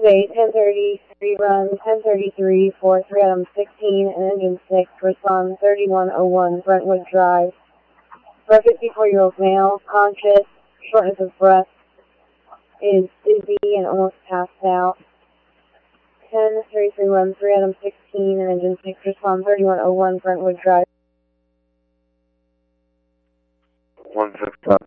Bay 1033 run 1033 43 Adam 16 and engine 6 respond 3101 Brentwood Drive. For a 54-year-old male, conscious, shortness of breath, is dizzy and almost passed out. 1033 run 3 Adam 16 and engine 6 respond 3101 Brentwood Drive. 165.